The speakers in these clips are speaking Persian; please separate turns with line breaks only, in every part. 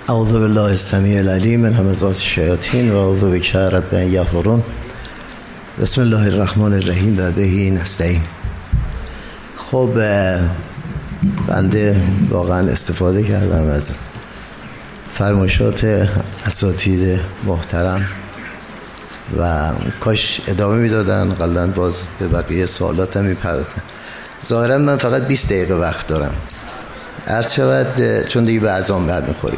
اعوذ بالله السمیع العلیم من همزات الشیاطین و اعوذ بک رب ان یحضرون. بسم الله الرحمن الرحیم و بهی نستعین. خب بنده واقعا استفاده کردم از فرمایشات اساتید محترم و کاش ادامه میدادن، قبلا باز به بقیه سوالاتم میپرداختن. ظاهرا من فقط 20 دقیقه وقت دارم، عرض شود چون دیگه به اذان برمیخوریم.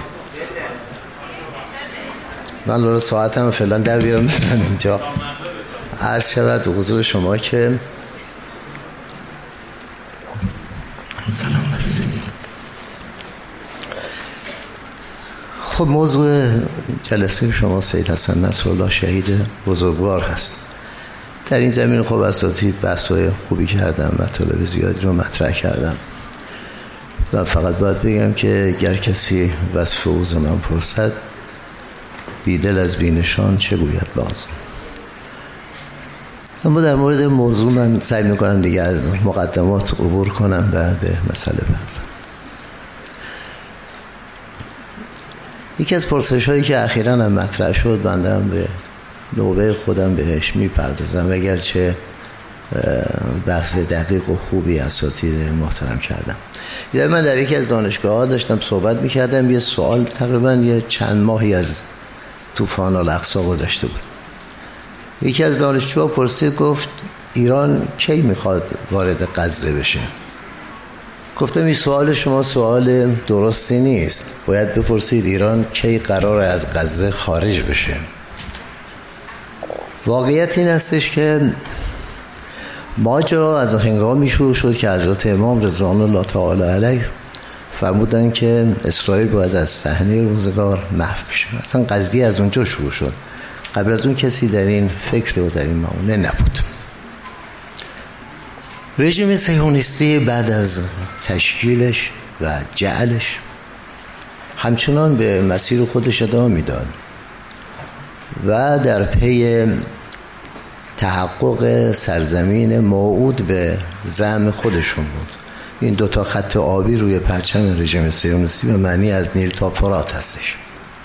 من لورا ساعتم فعلا در بیارم بزنم اینجا. عرض شود حضور شما که سلام علیکم. خب موضوع جلسه شما سید حسن نصرالله شهید بزرگوار هست. در این زمین خب اساتید بحث‌های خوبی کردم، مطالب زیادی رو مطرح کردم و فقط باید بگم که گر کسی وصف او ز من پرسد، بیدل از بینشان چه گوید باز. اما در مورد موضوع من سعی میکنم دیگه از مقدمات عبور کنم و به مسئله بپردازم. یکی از پرسش هایی که اخیراً هم مطرح شد، بنده هم به نوبه خودم بهش میپردازم، اگرچه بحث دقیق و خوبی اساتید محترم کردم. یعنی من در یکی از دانشگاه‌ها داشتم صحبت میکردم، یه سوال تقریباً یه چند ماهی از طوفان الاقصی گذشته بود. یکی از دانشجوها پرسید، گفت ایران کی میخواد وارد غزه بشه؟ گفتم این سوال شما سوال درستی نیست، باید بپرسید ایران کی قرار از غزه خارج بشه. واقعیت این هستش که ماجرا از هنگامی شروع شد که حضرت امام رضوان الله تعالی علیه فرمودن که اسرائیل باید از صحنه روزگار محو بشه. اصلا قضیه از اونجا شروع شد، قبل از اون کسی در این فکر و در این معونه نبود. رژیم صهیونیستی بعد از تشکیلش و جعلش همچنان به مسیر خودش ادامه میداد و در پی تحقق سرزمین موعود به زعم خودشون بود. این دوتا خط آبی روی پرچم رژیم صهیونیستی به معنی از نیل تا فرات هستش.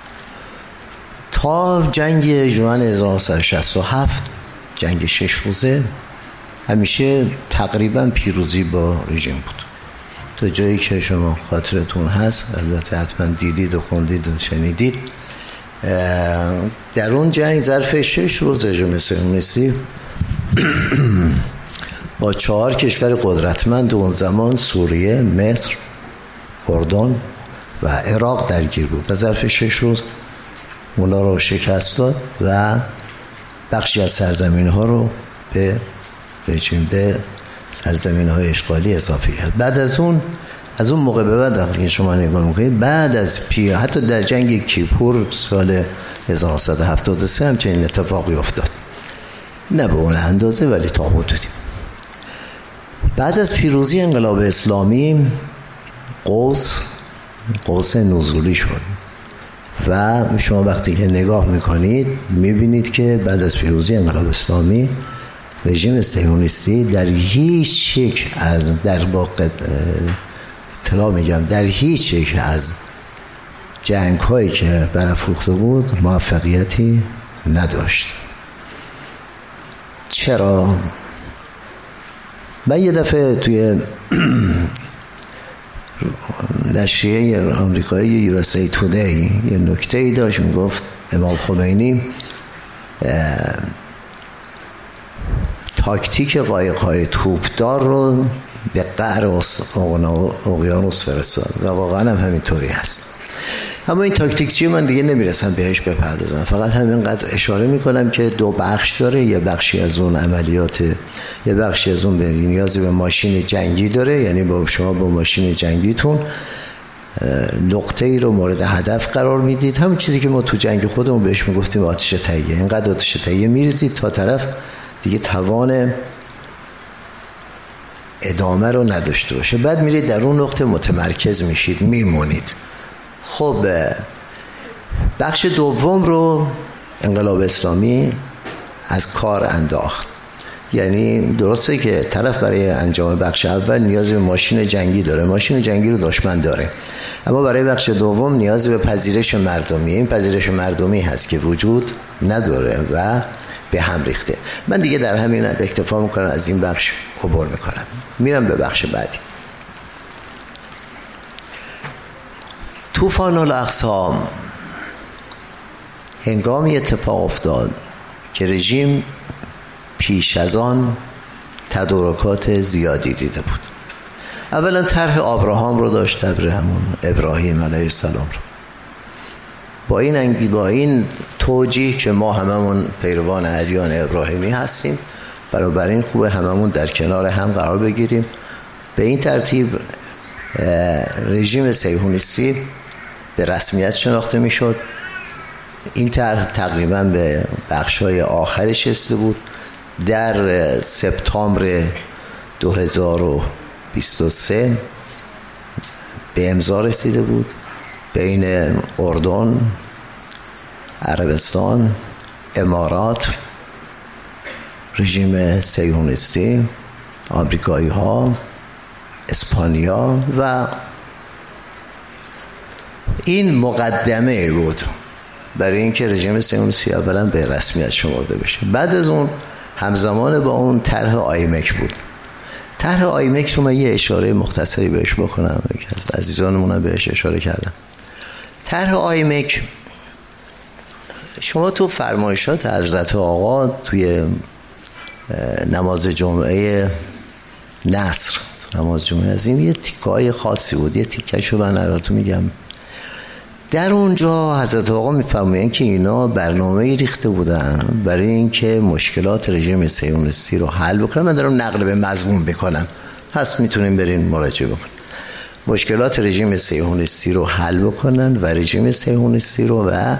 تا جنگ ژوئن 1967، جنگ 6 روزه، همیشه تقریبا پیروزی با رژیم بود. تا جایی که شما خاطرتون هست، البته حتما دیدید و خوندید و شنیدید، در اون جنگ ظرف 6 روز رژیم صهیونیستی با 4 کشور قدرتمند اون زمان، سوریه، مصر، اردن و عراق درگیر بود و ظرف 6 روز اونا رو شکست داد و بخشی از سرزمین ها رو به سرزمین های اشغالی اضافه کرد. بعد از اون موقع به بعد وقتی شما نگاه میکنید، بعد از حتی در جنگ کیپور سال 1973 همچنین اتفاقی افتاد، نه به اون اندازه ولی تا حدودی. بعد از پیروزی انقلاب اسلامی قوس نزولی شد و شما وقتی که نگاه میکنید میبینید که بعد از پیروزی انقلاب اسلامی رژیم صهیونیستی در هیچ یک از در هیچ یک از جنگ هایی که برافروخته بود موفقیتی نداشت. چرا؟ من یه دفعه توی نشریه آمریکایی USA Today یه نکته‌ای داشت، میگفت امام خمینی تاکتیک قایق‌های توپدار رو به قعر اقیانوس فرستاد و واقعا هم همینطوری هست. اما این تاکتیک چیه من دیگه نمیرسم بهش بپردازم، فقط همینقدر اشاره میکنم که دو بخش داره. یه بخشی از اون عملیات، یه بخشی از اون نیازی به ماشین جنگی داره، یعنی با شما با ماشین جنگیتون نقطه ای رو مورد هدف قرار میدید، همون چیزی که ما تو جنگ خودمون بهش میگفتیم آتش تهیه. اینقدر آتش تهیه میریزید تا طرف دیگه توان ادامه رو نداشته باشه، بعد میرید در اون نقطه متمرکز میشید، میمونید. خب بخش دوم رو انقلاب اسلامی از کار انداخت. یعنی درسته که طرف برای انجام بخش اول نیاز به ماشین جنگی داره، ماشین جنگی رو دشمن داره، اما برای بخش دوم نیاز به پذیرش مردمی، این پذیرش مردمی هست که وجود نداره و به هم ریخته. من دیگه در همین حد اکتفا میکنم، از این بخش عبور میکنم، میرم به بخش بعدی. طوفان الاقصی هنگامی اتفاق افتاد که رژیم پیش از آن تدارکات زیادی دیده بود. اولا طرح آبراهام رو داشت، همون ابراهیم علیه السلام رو، با این توجیه که ما هممون پیروان ادیان ابراهیمی هستیم، بنابراین خوبه هممون در کنار هم قرار بگیریم. به این ترتیب رژیم صهیونیستی به رسمیت شناخته میشد. این طرح تقریبا به بخش‌های آخرش رسیده بود. در سپتامبر 2023 به امضا رسیده بود بین اردن، عربستان، امارات، رژیم صهیونیستی، آمریکایی ها، اسپانیا، و این مقدمه بود برای اینکه رژیم صهیونیستی اولا به رسمیت شمرده بشه. بعد از اون همزمان با اون طرح آیمک بود. طرح آیمک رو من یه اشاره مختصری بهش بکنم، یکی از عزیزانمون هم بهش اشاره کردم. طرح آیمک شما تو فرمایشات حضرت آقا توی نماز جمعه نصر، نماز جمعه از این یه تیکای خاصی بود، یه تیکشو من براتون میگم. در اونجا حضرت آقا میفرمایند که اینا برنامه‌ای ریخته بودن برای اینکه مشکلات رژیم صهیونیستی رو حل بکنن. من دارم نقل به مضمون میکنم، هست میتونیم برین مراجعه بکنید. مشکلات رژیم صهیونیستی رو حل بکنن و رژیم صهیونیستی رو و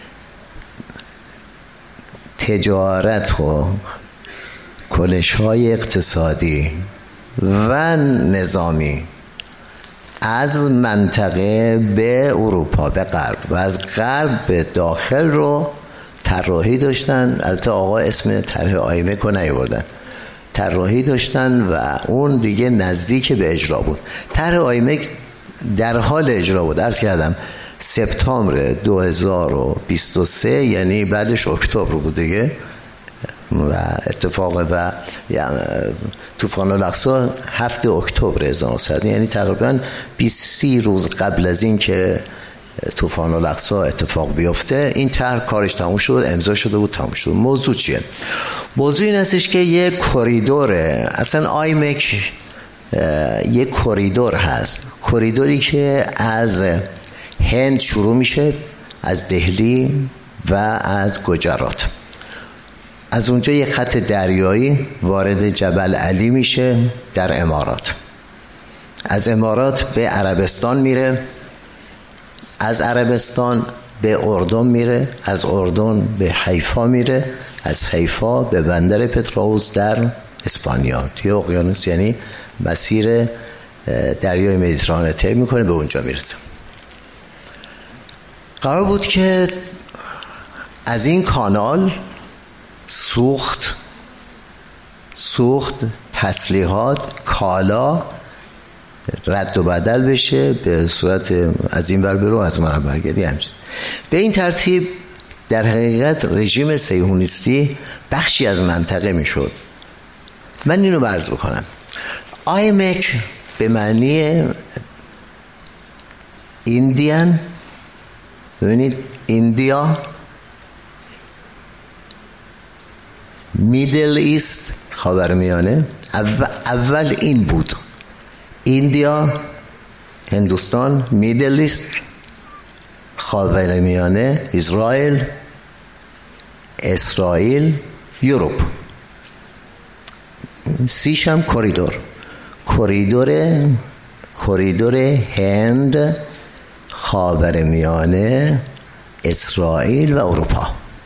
تجارت و کنش‌های اقتصادی و نظامی از منطقه به اروپا، به غرب و از غرب به داخل رو طراحی داشتن. البته آقا اسم طرح آیمک رو نیاوردن، طراحی داشتن و اون دیگه نزدیک به اجرا بود. طرح آیمک در حال اجرا بود. عرض کردم سپتامبر 2023، یعنی بعدش اکتبر بود دیگه، و اتفاق و طوفان الاقصی 7 اکتبر 1900، یعنی تقریبا 20 روز قبل از این که طوفان الاقصی اتفاق بیفته این طرح کارش تموم شد، امضا شده بود، تموم شد. موضوع چیه؟ موضوع این هستش که یک کوریدوره، اصلا آیمک یک کوریدور هست، کوریدوری که از هند شروع میشه، از دهلی و از گجرات. از اونجا یک خط دریایی وارد جبل علی میشه در امارات، از امارات به عربستان میره، از عربستان به اردن میره، از اردن به حیفا میره، از حیفا به بندر پتروس در اسپانیا توی اقیانوس، یعنی مسیر دریای مدیترانه طی میکنه، به اونجا میرسه. قرار بود که از این کانال سوخت تسلیحات، کالا رد و بدل بشه به صورت از این ور برو از اون ور برگردی. همچنین به این ترتیب در حقیقت رژیم صهیونیستی بخشی از منطقه میشد. من اینو عرض بکنم، آیمک به معنی ایندیان، ببینید ایندیا، میدل ایست، خاورمیانه، اول این بود، ایندیا، هندوستان، میدل ایست، خاورمیانه، اسرائیل، یوروپ. سیش هم کوریدور هند، خاورمیانه، اسرائیل و اروپا.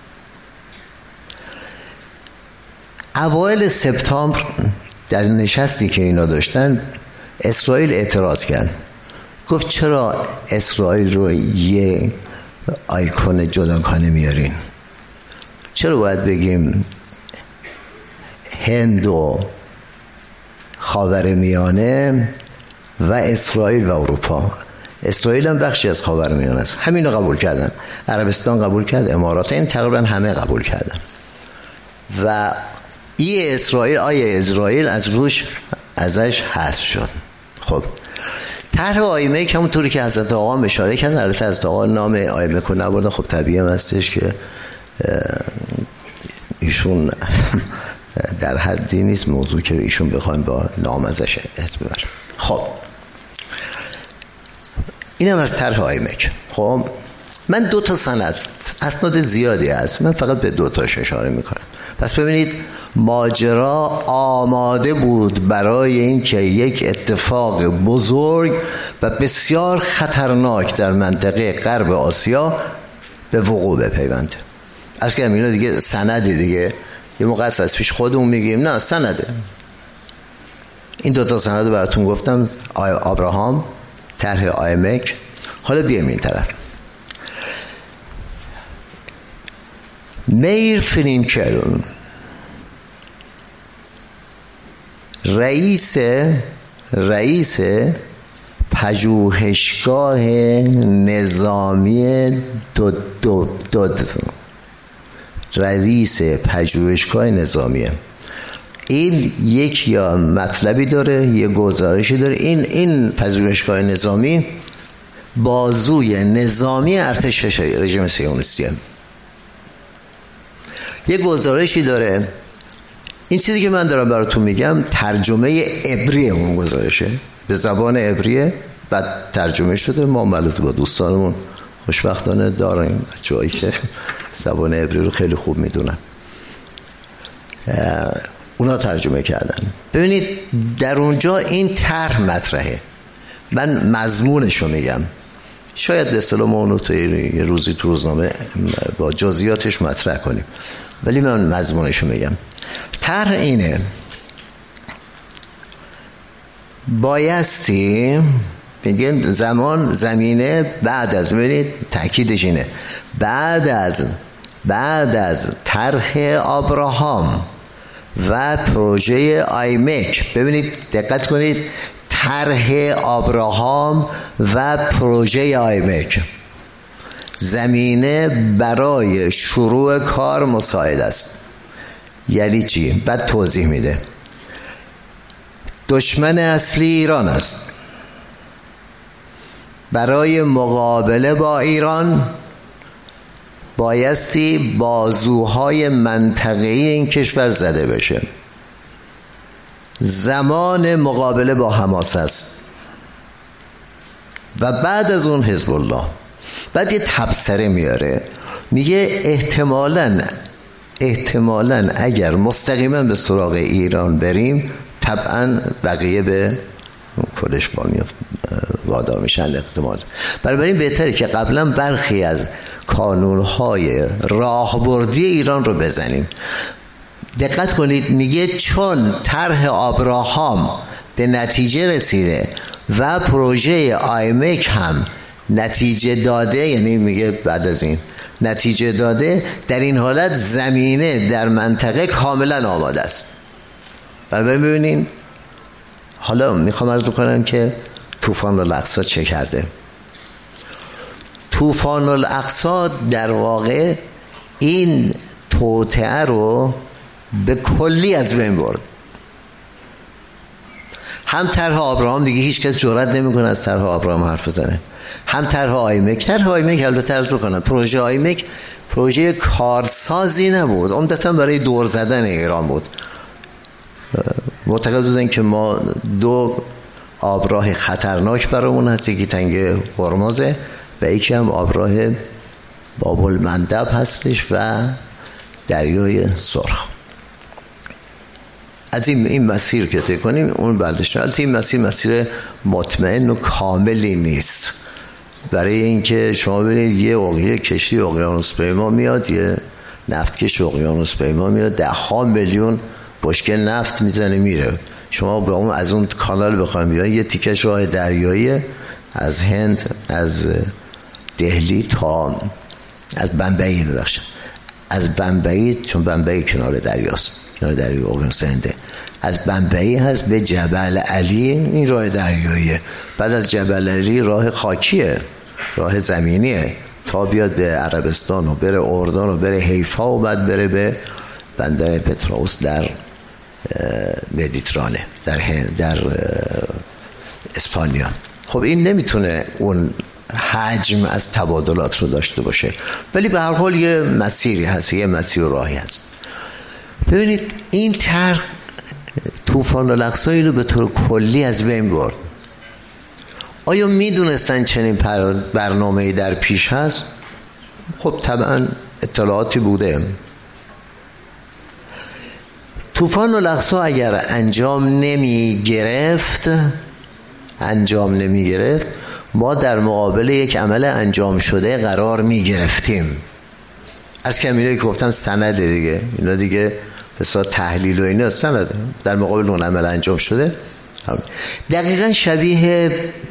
اوایل سپتامبر در نشستی که اینا داشتن، اسرائیل اعتراض کرد، گفت چرا اسرائیل رو یه آیکون جداگانه میارین؟ چرا باید بگیم هند و خاورمیانه و اسرائیل و اروپا؟ اسرائیل هم بخشی از خاورمیانه است. همین رو قبول کردن. عربستان قبول کرد، امارات، این تقریبا همه قبول کردن. و اسرائیل از روش ازش حذف شد. خب طرح آیمک همونطوری که حضرت آقا اشاره کردن، البته حضرت آقا نام آیمک رو نبردن، خب طبیعی هم هستش که ایشون در حدی نیست موضوع که ایشون بخوایم با نام ازش اسم ببرن. خب اینم از طرح آیمک. خب من 2 تا سند، اسناد زیادی هست، من فقط به 2 تاش اشاره میکنم. پس ببینید ماجرا آماده بود برای اینکه یک اتفاق بزرگ و بسیار خطرناک در منطقه غرب آسیا به وقوع بپیونده. از که اینا دیگه سندی دیگه، یه موقع از پیش خودمون میگیم نه سنده. این 2 تا سند رو براتون گفتم، آبراهام، طرح آیمک. حالا بیایم این طرف. میر فرینکل رئیس پژوهشگاه نظامی رئیس پژوهشگاه نظامیه. این یک یا مطلبی داره، یه گزارشی داره. این پژوهشگاه نظامی بازوی نظامی ارتش رژیم صهیونیستیه. یه گزارشی داره. این چیزی که من دارم براتون میگم ترجمه عبری اون گزارشه، به زبان عبریه، بعد ترجمه شده. ما ملت با دوستانمون خوشبختانه داریم جایی که زبان عبری رو خیلی خوب میدونن، اونا ترجمه کردن. ببینید در اونجا این طرح مطرحه. من مضمونش رو میگم، شاید به اصطلاح ما اونو یه روزی تو روزنامه با جزئیاتش مطرح کنیم، ولی من مضمونش رو میگم. طرح اینه: بایستی میگن زمینه بعد از، ببینید تأکیدش اینه، بعد از طرح آبراهام و پروژه آیمک. ببینید دقت کنید، طرح آبراهام و پروژه آیمک زمینه برای شروع کار مساعد است. یعنی چی؟ بعد توضیح میده. دشمن اصلی ایران است. برای مقابله با ایران بایستی بازوهای منطقه‌ای این کشور زده بشه. زمان مقابله با حماس است و بعد از اون حزب الله. بعد یه تبصره میاره، میگه احتمالاً اگر مستقیما به سراغ ایران بریم طبعا بقیه به کلش وادار میشن احتمال. بنابراین بهتره که قبلا برخی از کانونهای راهبردی ایران رو بزنیم. دقت کنید، میگه چون طرح آبراهام به نتیجه رسیده و پروژه آیمک هم نتیجه داده، یعنی میگه بعد از این نتیجه داده، در این حالت زمینه در منطقه کاملا آماده است. برای ببینین حالا میخوام عرض بکنم که طوفان الاقصی چه کرده. طوفان الاقصی در واقع این توطئه رو به کلی از بین برد. هم طرح آبراهام، دیگه هیچ کس جرئت نمیکنه از طرح آبراهام حرف بزنه، هم طرح آیمک. البته عرض بکنم پروژه آیمک پروژه کارسازی نبود، عمدتاً برای دور زدن ایران بود. معتقد بودن که ما 2 آبراه خطرناک برامون هست، یکی تنگه هرمزه و یکی هم آبراه باب المندب هستش و دریای سرخ. از این مسیر که طی کنیم اون برداشت. البته این مسیر مطمئن و کاملی نیست، برای اینکه شما ببینید یه کشتی اقیانوس‌پیما میاد، یه نفتکش اقیانوس‌پیما میاد، 10 میلیون بشکه نفت میزنه میره. شما به اون از اون کانال بخواید بیاین، یه تیکش راه دریایی از هند، از دهلی تا از بمبئی، ببخشید از بمبئی، چون بمبئی کنار دریاست، کنار دریای اقیانوس هنده، از بمبئی هست به جبل علی، این راه دریاییه. بعد از جبل علی راه خاکیه، راه زمینیه، تا بیاد به عربستان و بره اردن و بره حیفا و بعد بره به بندر پتروس در مدیترانه، در اسپانیا. خب این نمیتونه اون حجم از تبادلات رو داشته باشه، ولی به هر حال یه مسیری هست، یه مسیر و راهی هست. ببینید این طرح طوفان الاقصی رو به طور کلی از بین برد. آیا میدونستن چنین برنامه‌ای در پیش هست؟ خب طبعا اطلاعاتی بوده. طوفان الاقصی اگر انجام نمی گرفت ما در مقابل یک عمل انجام شده قرار می گرفتیم. از کمینه که گفتم سند دیگه، اینا دیگه بسیار تحلیل و اینا سند در مقابل اون عمل انجام شده. دقیقا شبیه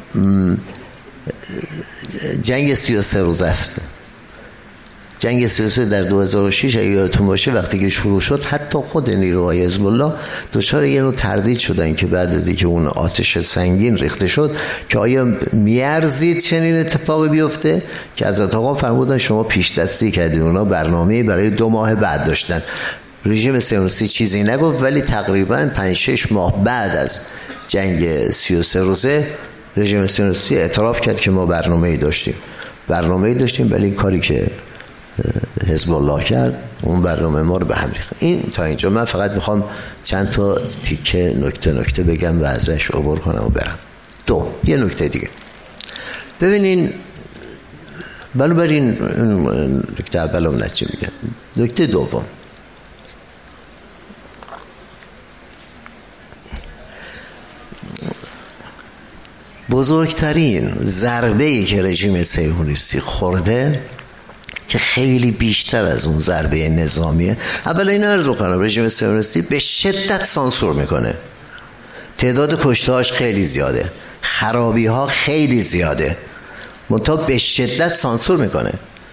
جنگ 33 روزه است. جنگ 33 در 2006 اگه یادتون باشه وقتی که شروع شد، حتی خود نیروهای حزب الله دچار یه نوع تردید شدن که بعد از اینکه اون آتش سنگین ریخته شد که آیا میارزید چنین اتفاقی بیفته، که حضرت آقا فرمودن شما پیش دستی کردید. اونا برنامه‌ای برای 2 ماه بعد داشتن. رژیم صهیونیستی چیزی نگفت، ولی تقریبا 5-6 ماه بعد از جنگ 33 روزه رژیم صهیونیستی اعتراف کرد که ما برنامه‌ای داشتیم، ولی این کاری که حزب الله کرد اون برنامه ما رو به هم ریخت. این تا اینجا. من فقط میخوام چند تا تیکه نکته بگم و ازش عبور کنم و برم. یه نکته دیگه ببینین، بنابراین نکته اولم نتیجه میگم. نکته دوم، بزرگترین ضربه‌ای که رژیم صهیونیستی خورده که خیلی بیشتر از اون ضربه نظامیه. اولا این عرض بکنم رژیم صهیونیستی به شدت سانسور میکنه. تعداد کشته‌هاش خیلی زیاده، خرابی‌ها خیلی زیاده، منتها به شدت سانسور میکنه.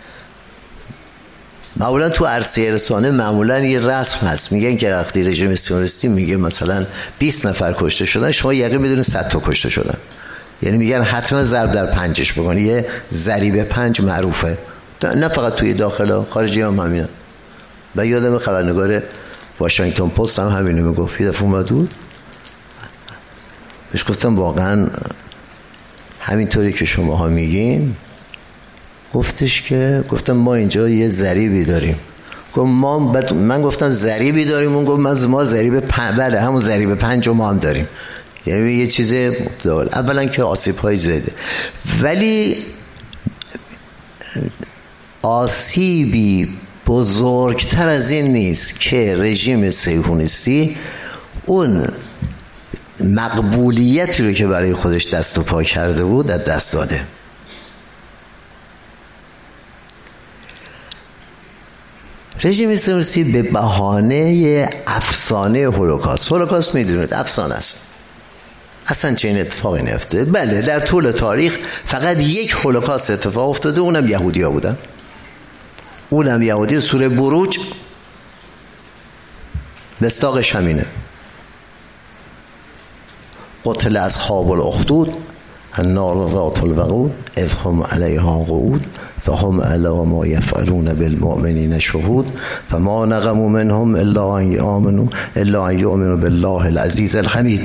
معمولا تو عرصه رسانه معمولا یه رسم هست، میگن که وقتی رژیم صهیونیستی میگه مثلا 20 نفر کشته شدن، شما یقین میدونید 100 تا کشته شدن. یعنی میگن حتما ضرب در پنجش بکنی. یه ضریب 5 معروفه، نه فقط توی داخل، خارجی هم همینه. و یادم خبرنگار واشنگتن پست هم همینو میگفت. یه دفعه اومد بود بهش گفتم واقعا همینطوری که شماها میگین؟ گفتم ما اینجا یه ضریبی داریم. من گفتم ضریبی داریم؟ اون گفت ما ضریب 5. بله همون ضریب 5 ما هم داریم. یعنی یه چیز متداول. اولا که آسیب‌های زیاده، ولی آسیبی بزرگتر از این نیست که رژیم صهیونیستی اون مقبولیتی رو که برای خودش دست و پا کرده بود از دست داده. رژیم صهیونیستی به بهانه افسانه هولوکاست میدونید افسانه است، اصلا چه این اتفاقی نیفتاده. بله در طول تاریخ فقط یک هولوکاست اتفاق افتاده، اونم یهودی ها بودن. سوره بروج مصداقش همینه. قتل اصحاب الاخدود النار ذات الوقود اذ هم علیها قعود فهم علی ما یفعلون بالمؤمنین شهود فما نقموا منهم الا ان یؤمنوا بالله العزیز الحمید.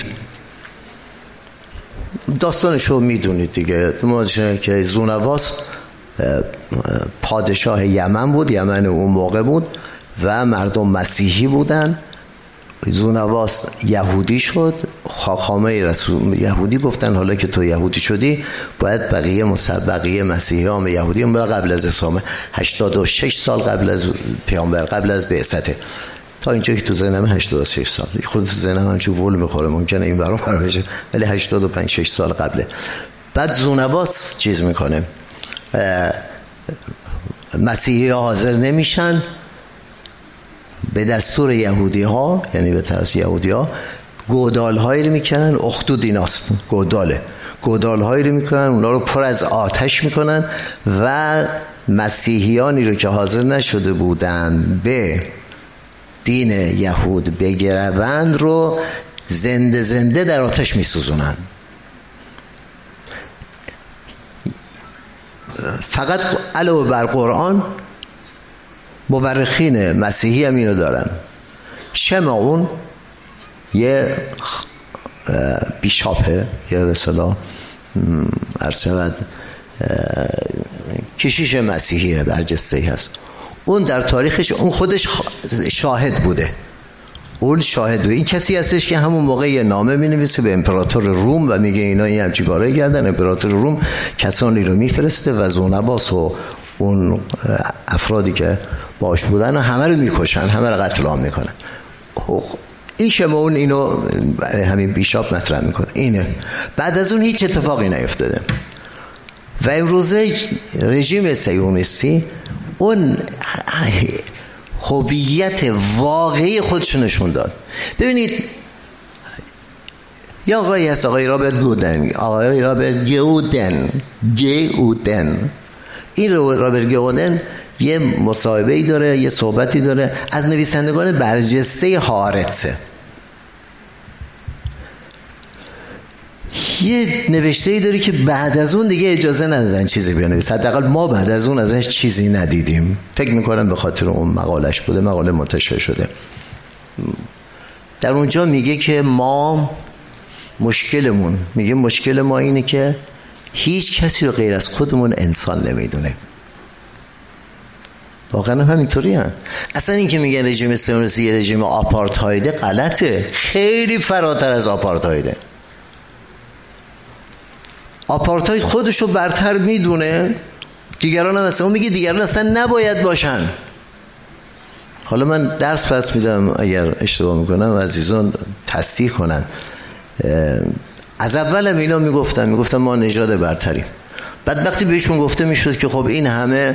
داستانشو میدونید دیگه. که زونواس پادشاه یمن بود، یمن اون موقع بود و مردم مسیحی بودن. زونواس یهودی شد، خاخامه رسول یهودی گفتن حالا که تو یهودی شدی باید بقیه مسیحیان یهودی هم قبل از اسلام 86 سال قبل از پیامبر، قبل از بعثته، تا اینجا که تو ذهنم 86 سال، خود تو ذهنم هم چون ول میخوره ممکنه این برام فرق بشه، ولی 85-6 سال قبله. بعد زونواس چیز میکنه، مسیحی ها حاضر نمیشن، به دستور یهودی ها یعنی به طرز یهودی ها گودال هایی رو میکنن، اخدود ایناست گودال هایی رو میکنن، اونا رو پر از آتش میکنن و مسیحیانی رو که حاضر نشده بودن به دین یهود بگروند رو زنده زنده در آتش میسوزونن. فقط علاوه بر قرآن مورخین مسیحی هم اینو دارن. شمعون یه بیشاپه، یه به اصطلاح ارشد کشیش مسیحیه، برجسته‌ای هست. اون در تاریخش اون خودش شاهد بوده. اون شاهد بوده. این کسی هستش که همون موقع یه نامه می‌نویسه به امپراتور روم و میگه اینا این همچین کارایی کردن. امپراتور روم کسانی رو میفرسته و زونباس و اون افرادی که باش بودن و همه رو میکشن، همه رو قتل عام میکنن. این شمعون اینو همین بیشاپ مطرح میکنه. اینه بعد از اون هیچ اتفاقی نیفتاده و امروزه رژیم صهیونیستی اون هویت واقعی خودش نشون داد. ببینید یا آقایی هست، آقای رابرت گیودن. این رابرت گیودن یه مصاحبه‌ای داره، یه صحبتی داره از نویسندگان برجسته هارتسه. یه نوشته‌ای داره که بعد از اون دیگه اجازه ندادن چیزی بنویسه. حداقل ما بعد از اون ازش چیزی ندیدیم. فکر می‌کنم به خاطر اون مقالش بوده، مقاله منتشر شده. در اونجا میگه که ما مشکل ما اینه که هیچ کسی رو غیر از خودمون انسان نمیدونه. واقعا همینطوری هم. اصلا این که میگن رژیم صهیونیستی یه رژیم آپارتایده غلطه. خیلی فراتر از آپارتایده. آپارتاید خودش رو برتر میدونه، دیگران هم اصلا اون میگه دیگران اصلا نباید باشن. حالا من درس پس میدم، اگر اشتباه میکنم عزیزان تصحیح کنن. از اول هم اینا میگفتن ما نژاد برتریم. بعد وقتی بهشون گفته میشد که خب این همه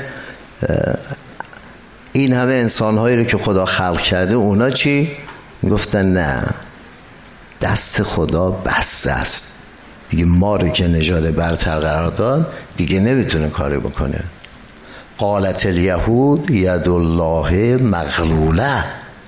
انسان‌هایی رو که خدا خلق کرده اونا چی؟ میگفتن نه، دست خدا بسته است دیگه، ما رو که نژاد برتر قرار داد دیگه نمیتونه کاری بکنه. قالت الیهود ید الله مغلوله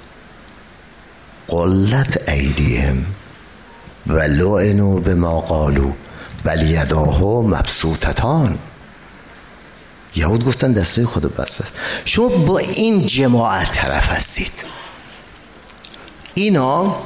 قلت ایدیهم ولعنوا بما قالوا بل یداه مبسوطتان. یهود گفتن دسته خدا بسته است. شما با این جماعت طرف هستید. اینا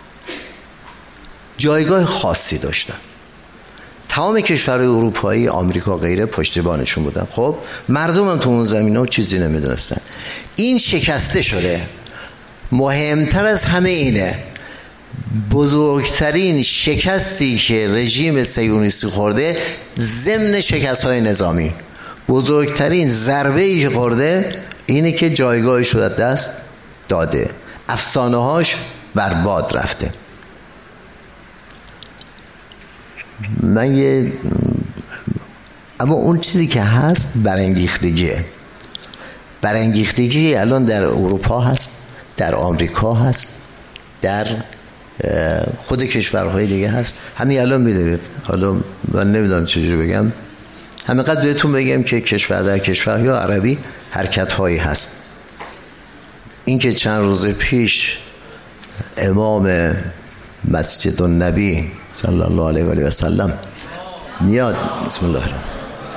جایگاه خاصی داشتن. تمام کشورهای اروپایی، آمریکا غیره پشتیبانشون بودن. خب مردم هم تو اون زمینه چیزی نمیدونستن. این شکسته شده. مهمتر از همه اینه، بزرگترین شکستی که رژیم صهیونیستی خورده ضمن شکست‌های نظامی، بزرگترین ضربه‌ای که خورده اینه که جایگاهش رو دست داده، افسانه‌هاش برباد رفته. اما اون چیزی که هست برانگیختگی الان در اروپا هست، در آمریکا هست، در خود کشورهای دیگه هست. همین الان می‌دونید، حالا من نمیدونم چجوری بگم، همینقدر بهتون بگم که کشور در کشور یا عربی حرکت‌هایی هست. این که چند روز پیش امام مسجد النبی صلی الله علیه و آله و سلم میاد، بسم الله الرحمن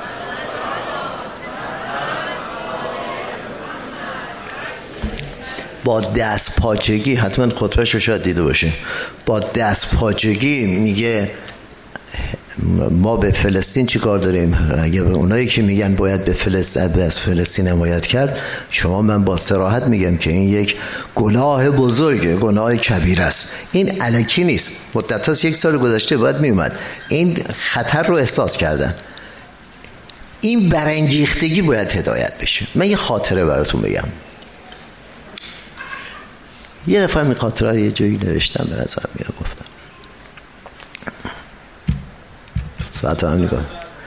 با دست پاچگی، حتما خطبه‌اش رو شاید دیده باشه، با دست پاچگی میگه ما به فلسطین چی کار داریم؟ اگه اونایی که میگن باید به فلسطین حمایت کرد، من با صراحت میگم که این یک گناه بزرگه، گناه کبیر است. این الکی نیست. مدت هاست، 1 سال گذشته باید میومد. این خطر رو احساس کردن. این برانگیختگی باید هدایت بشه. من یه خاطره براتون بگم. یه دفعه این خاطره رو یه جایی نوشتم، به نظرم میاد گفتم. ساعت هم نگاه.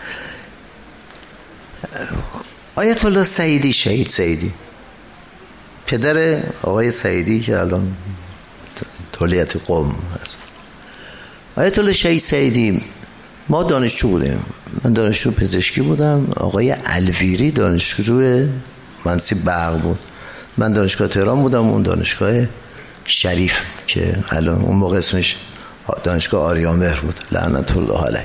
آیت الله سعیدی، شهید سعیدی، پدر آقای سعیدی که الان تولیت قم هست. آیت الله شهید سعیدی، ما دانشجو بودیم. من دانشجو پزشکی بودم، آقای الویری دانشجو مهندسی برق بود. من دانشگاه تهران بودم، اون دانشگاه شریف که الان اون موقع اسمش دانشگاه آریامهر بود لعنت الله علیه.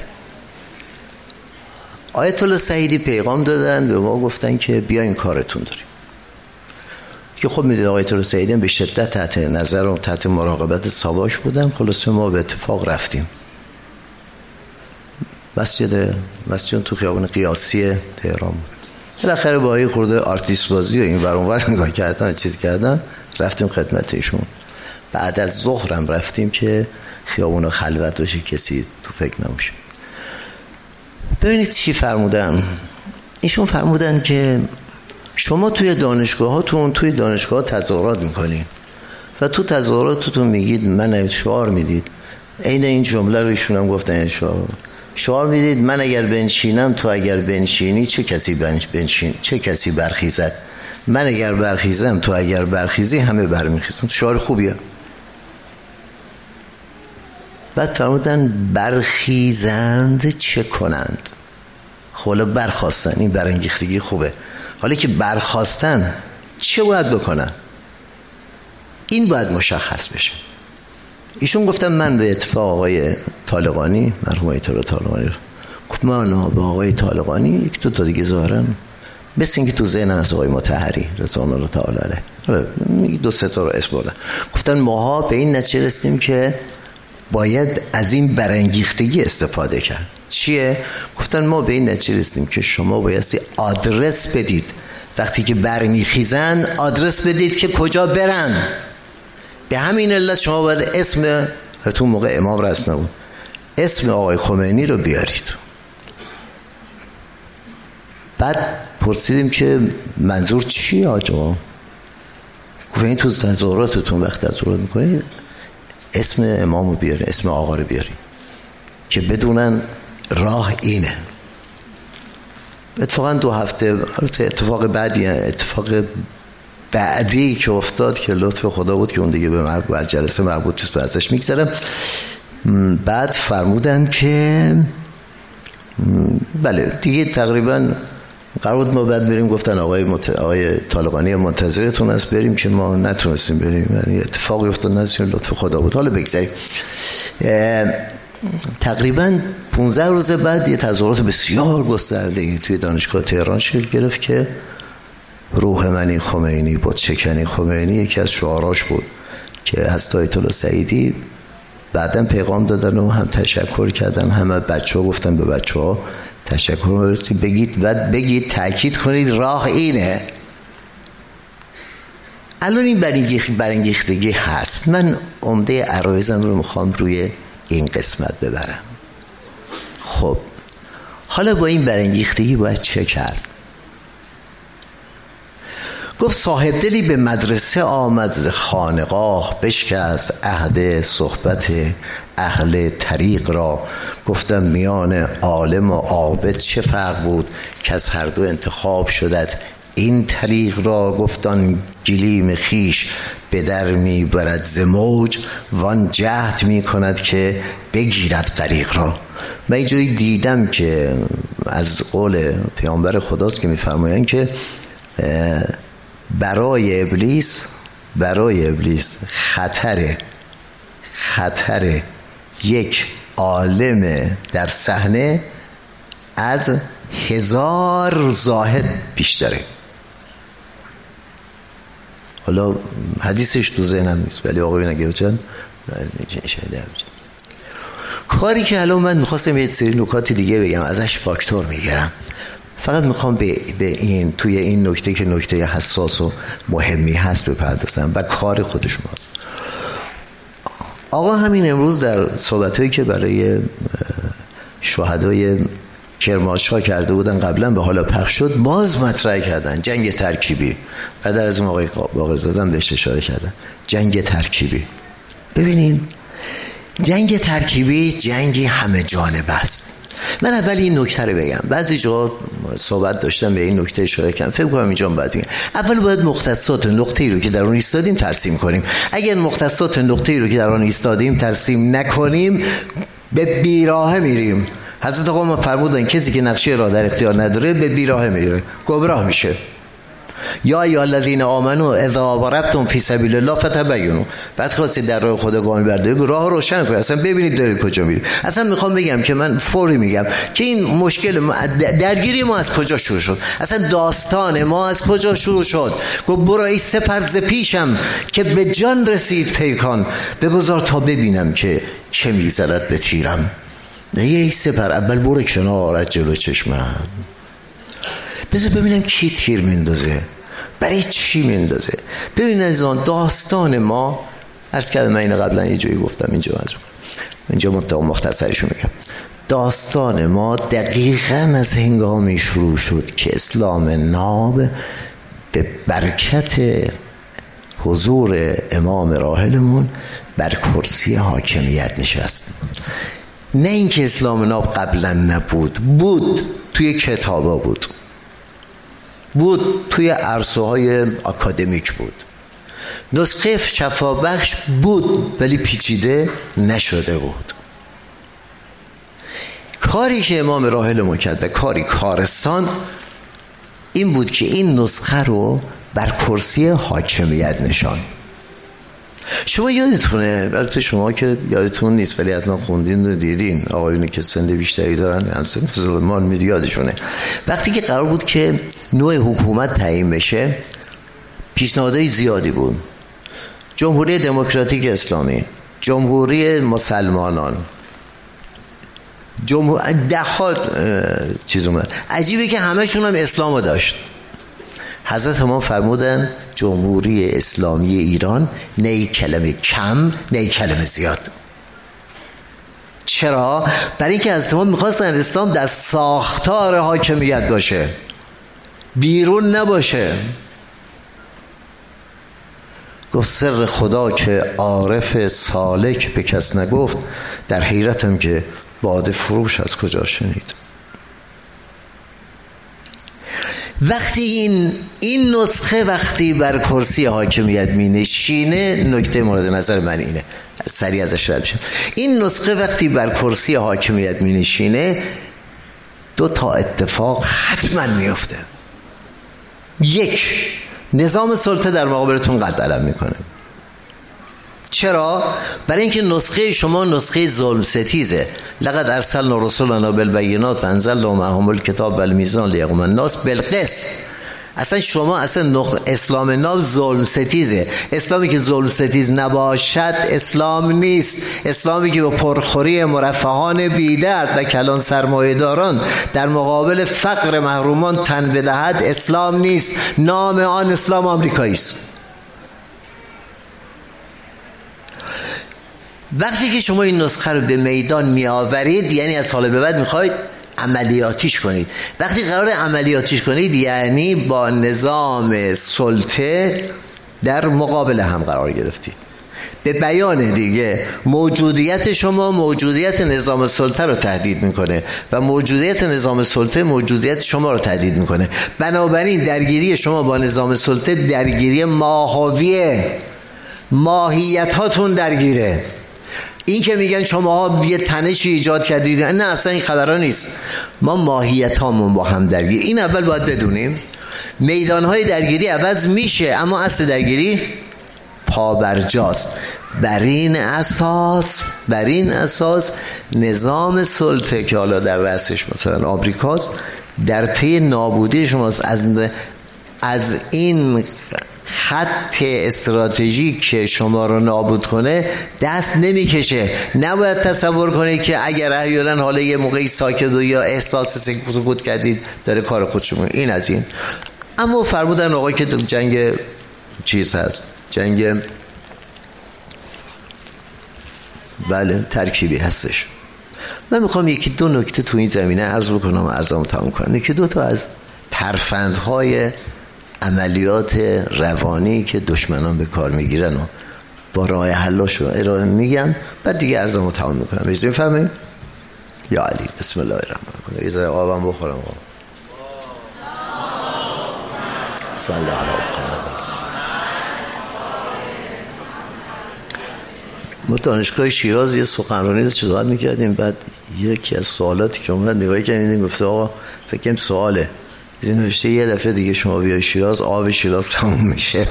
آیت الله سعیدی پیغام دادن به ما، گفتن که بیاین کارتون داریم. که خب میدید آیت الله سعیدی به شدت تحت نظر و تحت مراقبت ساواک بودن. خلاصه ما به اتفاق رفتیم مسجد تو خیابان قیاسی تهران بود. بالاخره با این خورده آرتیست بازی و این ور اون ور نگاه کردن چیز کردن رفتیم خدمت ایشون. بعد از ظهرم رفتیم که خیابون خلوت باشه، کسی تو فکر نباشه. ببینید چی فرمودن. ایشون فرمودن که شما توی دانشگاهاتون توی دانشگاه تظاهرات میکنین و تو تظاهراتتون میگید من شعار میدید. عین این جمله رو ایشون هم گفتن، شعار میدید من اگر بنشینم تو اگر بنشینی چه کسی برخیزد، من اگر برخیزم تو اگر برخیزی همه برمیخیزن. شعار خوبیه. بعد فرمودن برخیزند چه کنند. حالا برخواستن، این برانگیختگی خوبه. حالا که برخواستن چه باید بکنن؟ این باید مشخص بشه. ایشون گفتم من به اتفاق آقای طالقانی، مرحوم آیت الله طالقانی رو من با آقای طالقانی یک دو تا دیگه ظاهرن بس اینکه تو ذهنم از آقای مطهری رضوان الله تعالی علیه، حالا دو سه تا رو اسم بردن، گفتن ماها به این نتیجه رسیدیم که باید از این برانگیختگی استفاده کرد. چیه؟ گفتن ما به این نتیجه رسیدیم که شما بایستی آدرس بدید، وقتی که برمیخیزن آدرس بدید که کجا برن. به همین علت شما باید اسم، تو موقع امام رسول نبود، اسم آقای خمینی رو بیارید. بعد پرسیدیم که منظور چیه آجا؟ گفتن تو تظاهراتتون وقت تظاهرات میکنید اسم امام رو بیارید، اسم آقا رو بیارید که بدونن راه اینه. اتفاقا 2 هفته اتفاق بعدی که افتاد که لطف خدا بود که اون دیگه به جلسه مربوط است، ازش میگذرم. بعد فرمودن که بله دیگه تقریبا قرار بود ما بعد بریم. گفتن آقای طالقانی منتظرتون است بریم، که ما نتونستیم بریم، یعنی اتفاقی افتاد نتونستیم، لطف خدا بود. حالا بگذاریم. تقریبا 15 روز بعد یه تظاهرات بسیار گسترده توی دانشگاه تهران شکل گرفت که روح منی خمینی بود، شکنی خمینی یکی از شعاراش بود که حضرت آیت الله سعیدی بعداً پیغام دادن و هم تشکر کردن. همه بچه‌ها گفتن به بچه‌ها تشکر برسید، بگید تاکید کنید راه اینه. الان این برانگیختگی هست. من عمده عرایزم رو میخوام روی این قسمت ببرم. خب حالا با این برانگیختگی باید چه کرد؟ گفت صاحب دلی به مدرسه آمد ز خانقاه، بشکست عهد صحبت اهل طریق را. گفتم میان عالم و عابد چه فرق بود که از هر دو انتخاب شدت این طریق را. گفتان گلیم خیش به در می برد ز موج، وان جهد می کند که بگیرد طریق را. من اینجایی دیدم که از قول پیامبر خداست که می‌فرمایند که برای ابلیس خطر یک عالم در صحنه از 1000 زاهد بیشتره. حالا حدیثش تو ذهنم نیست ولی آقای نگهبان کاری که الان من میخواستم یه سری نکات دیگه بگم ازش فاکتور میگیرم. فقط میخوام به این توی این نکته که نکته حساس و مهمی هست بپردازم و کار خودش ماست. آقا همین امروز در صحبتایی که برای شهدای کرمانشاه کرده بودن قبلا به حالا پخش شد، باز مطرح کردن جنگ ترکیبی. بعد از این آقای باقرزاده هم بهش اشاره کردن جنگ ترکیبی. ببینیم جنگ ترکیبی جنگی همه جانبه است. من اول این نکته رو بگم. بعضی جا صحبت داشتم به این نکته اشاره کردم، فکر کنم اینجا باید بگم. اول باید مختصات نقطه‌ای رو که در اون ایستادیم ترسیم کنیم. اگر مختصات نقطه‌ای رو که در اون ایستادیم ترسیم نکنیم به بیراهه میریم. حضرت آقا ما فرمودن کسی که نقشه را در اختیار نداره به بیراهه میره، گمراه میشه. یا ایها الذین آمنوا اذا ضربتم فی سبیل الله فتبینوا. بعد خواستید در راه خدا گام بردارید، راه روشن کنید، اصلا ببینید دارید کجا میرید. اصلا میخوام بگم که من فوری میگم که این مشکل درگیری ما از کجا شروع شد، اصلا داستان ما از کجا شروع شد. گفت برو ای سپر ز پیشم که به جان رسید پیکان، بگذار تا ببینم که چه میزند به تیرم. نه ای سپر، اول برو کنار از جلو چشمم، بذار ببینم کی تیر میندازه، برای چی میندازه. ببین عزیزان، داستان ما، عرض کردم من اینو قبلا یه جایی گفتم، اینجا مختصرشو میگم. داستان ما دقیقاً از هنگامی شروع شد که اسلام ناب به برکت حضور امام راحلمون بر کرسی حاکمیت نشست. نه اینکه اسلام ناب قبلا نبود، بود، توی کتابا بود، توی عرصه‌های اکادمیک بود، نسخه شفابخش بود ولی پیچیده نشده بود. کاری که امام راحلمون کرد و کاری کارستان این بود که این نسخه رو بر کرسی حاکمیت نشان. شما یادتونه، البته شما که یادتون نیست ولی حتما خوندین و دیدین، آقایونی که سن بیشتری دارن، هم سن سلمان میاد یادشونه، وقتی که قرار بود که نوع حکومت تعیین بشه پیشنهادهای زیادی بود. جمهوری دموکراتیک اسلامی، جمهوری مسلمانان، دهات چیز اومد. عجیبه که همشون هم اسلامو داشت. حضرت امام فرمودن جمهوری اسلامی ایران نه کلمه کم نه کلمه زیاد. چرا؟ برای اینکه حضرت امام میخواستن اسلام در ساختار حاکمیت باشه، بیرون نباشه. گفت سر خدا که عارف سالک به کس نگفت، در حیرتم که باده فروش از کجا شنید. وقتی این نسخه وقتی بر کرسی حاکمیت می نشینه، نکته مورد نظر من اینه، سریع ازش رد بشم. این نسخه وقتی بر کرسی حاکمیت می نشینه، دو تا اتفاق حتما میفته. یک، نظام سلطه در مقابلتون قد علم میکنه. چرا؟ برای اینکه نسخه شما نسخه ظلم ستیزه. لقد ارسلنا رسولنا بالبینات و انزلنا معهم الکتاب والمیزان لیقوم الناس بالقسط. اصلا شما اسلام ناب ظلم ستیزه. اسلامی که ظلم ستیز نباشد اسلام نیست. اسلامی که به پرخوری مرفهان بی‌درد و کلان سرمایه‌داران در مقابل فقر محرومان تن بدهد اسلام نیست. نام آن اسلام آمریکایی است. وقتی که شما این نسخه رو به میدان می آورید، یعنی از حالا به بعد میخواید عملیاتیش کنید. وقتی قرار عملیاتیش کنید یعنی با نظام سلطه در مقابل هم قرار گرفتید. به بیان دیگه موجودیت شما موجودیت نظام سلطه رو تهدید میکنه و موجودیت نظام سلطه موجودیت شما رو تهدید میکنه. بنابراین درگیری شما با نظام سلطه درگیری ماهویه، ماهیت هاتون درگیره. این که میگن شماها یه تنشی ایجاد کردید، نه اصلا این خبرها نیست. ما ماهیت هامون با هم درگیر. این اول باید بدونیم. میدانهای درگیری عوض میشه اما اصل درگیری پابرجاست. بر این اساس نظام سلطه که حالا در رأسش مثلا آمریکاست در پی نابودی شماست. از این خط استراتژیک که شما رو نابود کنه دست نمیکشه. نباید تصور کنید که اگر احیانا حالا یه موقعی ساکت و یا احساس سکوت کردید داره کار خودش میکنه. این از این. اما فرمودن آقای که جنگ چیز هست، جنگ بله ترکیبی هستش. من میخوام یکی دو نکته تو این زمینه عرض بکنم و عرضمو تموم کنم. یکی دو تا از ترفندهای عملیات روانی که دشمنان به کار میگیرن و با راه حلاشو ارائه میگن، بعد دیگه عرضمو تمام میکنم. بجید فهمید؟ یا علی بسم الله الرحمن الرحیم. یه ذره آبم بخورم. صلی الله علیه محمد. ما دانشگاه شیراز یه سخنرانی رو صحبت میکردیم، بعد یکی از سوالاتی که اومد نگاه کردیم گفته آقا فکر کنم سواله نوشته یه دفعه دیگه شما بیای شیراز آب شیراز تموم میشه.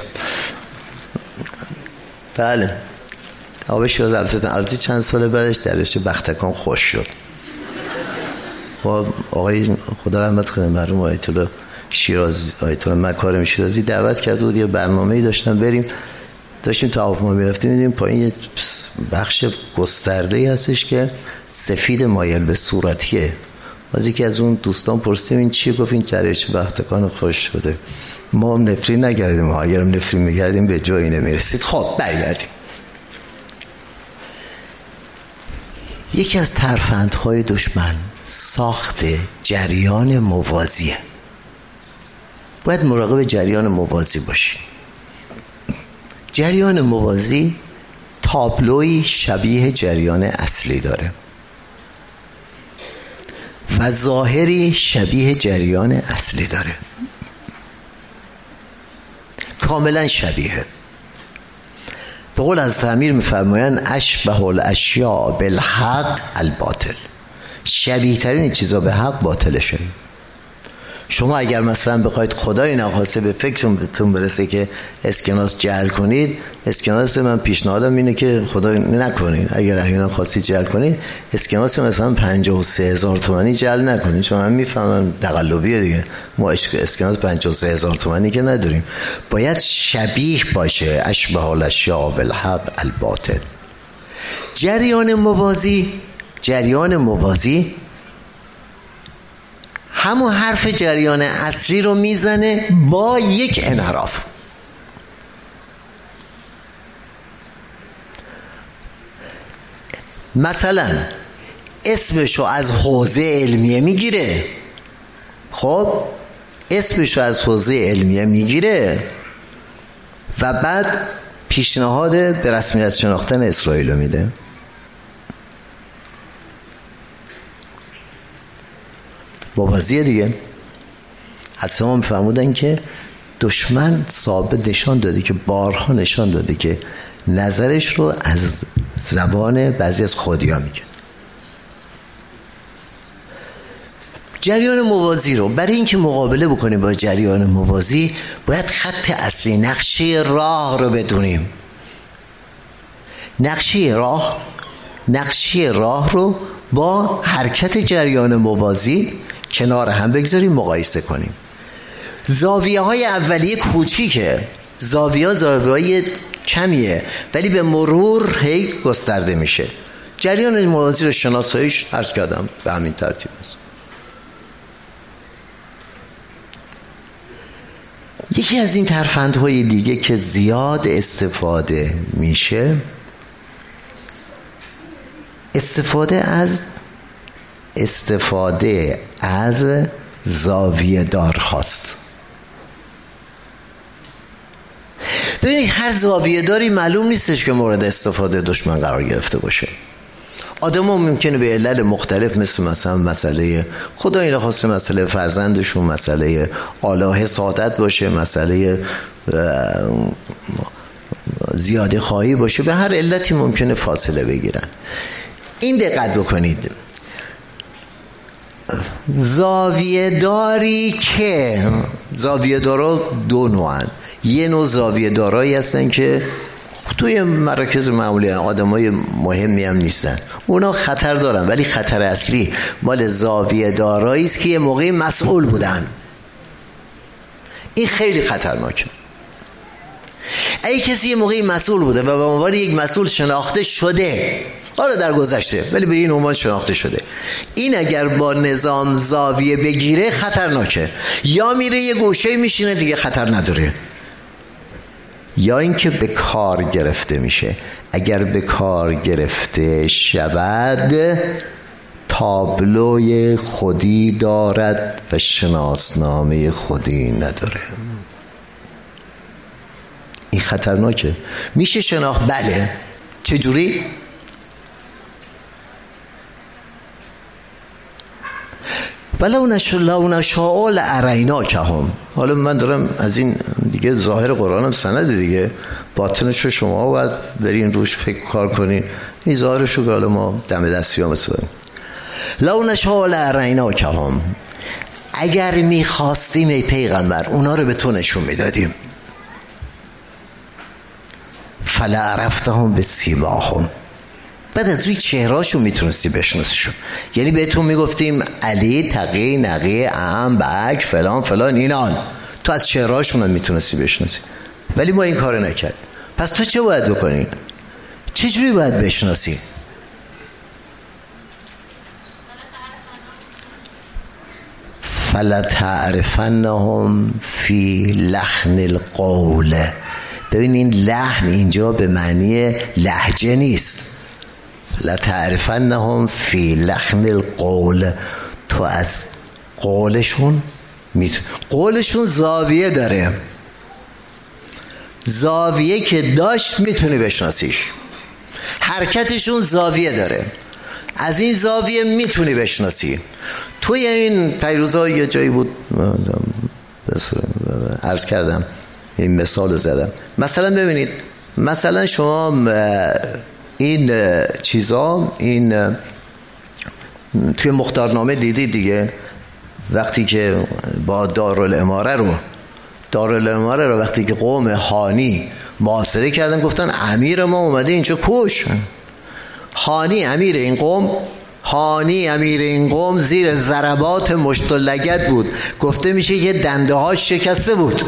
بله آب شیراز البته چند سال بعدش درش بختکان خوش شد. با آقای خدا رحمت کنه مرحوم آیت الله شیرازی، آیت الله مکارم شیرازی دعوت کرد بود، یه برنامه‌ای داشتیم تا هواپیما میرفتیم دیدیم پایین یه بخش گسترده‌ای هستش که سفید مایل به صورتیه. از یکی از اون دوستان پرسیدیم این چیه؟ گفت این دریاچه بختکان خوش شده. ما هم نفرین نگردیم، اگرم نفرین میگردیم به جایی نمیرسید. خب برگردیم. یکی از ترفندهای دشمن ساخت جریان موازیه. باید مراقب جریان موازی باشید. جریان موازی تابلوی شبیه جریان اصلی داره و ظاهری شبیه جریان اصلی داره، کاملا شبیه. به قول از تعمیر میفرمایند اشبه الاشیاء بالحق الباطل، شبیه ترین چیزا به حق باطلشه. شما اگر مثلا بخواید خدای نخواسته به فکرتون برسه که اسکناس جعل کنید، اسکناس من پیشنهادم اینه که خدای نکنید، اگر احیانا خواستید جعل کنید اسکناس مثلا 53,000 تومانی جعل نکنید، چون من میفهمم تقلبیه دیگه، ما اسکناس 53,000 تومانی که نداریم. باید شبیه باشه، اشبه الاشیاء بالحق الباطل. جریان موازی همون حرف جریان اصلی رو میزنه با یک انحراف. مثلا اسمشو از حوزه علمیه میگیره، خب اسمشو از حوزه علمیه میگیره و بعد پیشنهاد به رسمیت شناختن اسرائیل رو میده. موازیه دیگه. از ما میفهمودن که دشمن ثابت نشان داده که بارها نشان داده که نظرش رو از زبان بعضی از خودیا میگه. جریان موازی رو برای اینکه مقابله بکنیم با جریان موازی باید خط اصلی، نقشه راه رو بدونیم. نقشه راه رو با حرکت جریان موازی کنار هم بگذاریم، مقایسه کنیم. زاویه های اولیه کوچیکه، زاویه کمیه، ولی به مرور هی گسترده میشه. جریان موازی رو شناساییش عرض کردم به همین ترتیب است. یکی از این ترفندهای دیگه که زیاد استفاده میشه، استفاده از زاویه دار خواست. ببینید هر زاویه داری معلوم نیستش که مورد استفاده دشمن قرار گرفته باشه. آدم‌ها ممکنه به علل مختلف مثلا مسئله خدای نخواسته، مسئله فرزندشون، مسئله آلاه سعادت باشه، مسئله زیاده خواهی باشه، به هر علتی ممکنه فاصله بگیرن. این دقت بکنید، زاویه داری که زاویه دارا دو نوعن. یه نوع زاویه دارایی هستن که توی مراکز معمولی آدمای مهمی هم نیستن، اونا خطر دارن، ولی خطر اصلی مال زاویه دارایی است که یه موقعی مسئول بودن. این خیلی خطرناکه. اگه کسی یه موقعی مسئول بوده و به عنوان یک مسئول شناخته شده، آره در گذشته، ولی به این عنوان شناخته شده، این اگر با نظام زاویه بگیره خطرناکه. یا میره یه گوشه میشینه دیگه خطر نداره، یا اینکه به کار گرفته میشه. اگر به کار گرفته شود تابلوی خودی دارد و شناسنامه خودی نداره. این خطرناکه. میشه شناخت؟ بله. چجوری؟ ولو نشاء لاریناکهم. حالا من دارم از این دیگه ظاهر قرآنم سند دیگه، باطنش رو شما باید برین روش فکر کار کنین. این ظاهرش رو که حالا ما دم دستی ها مثلا لو نشاء لاریناکهم، اگر میخواستیم ای پیغمبر اونا رو به تو نشون میدادیم. فلعرفتهم بسیماهم، بعد از روی چهرهاشون میتونستی بشناسیشون. یعنی بهتون میگفتیم علی، تقی، نقی، اعم، بک، فلان فلان اینان، تو از چهرهاشون هم میتونستی بشناسی. ولی ما این کارو نکرد. پس تو چه باید بکنی؟ چجوری باید بشناسی؟ فلتعرفنهم فی لحن القول. ببین این لحن اینجا به معنی لهجه نیست. لتعرفنهم فی لحن القول، تو از قولشون قولشون زاویه داره، زاویه که داشت میتونی بشناسیش. حرکتشون زاویه داره، از این زاویه میتونی بشناسی. توی این پیروزا یه جایی بود عرض کردم، این مثال زدم. مثلا ببینید، مثلا شما این چیزا، این توی مختارنامه دیدید دیگه، وقتی که با دارالاماره رو وقتی که قوم هانی محاصره کردن، گفتن امیر ما اومده اینجا کش. هانی امیر این قوم زیر ضربات مشت و لگد بود، گفته میشه که دنده هاش شکسته بود،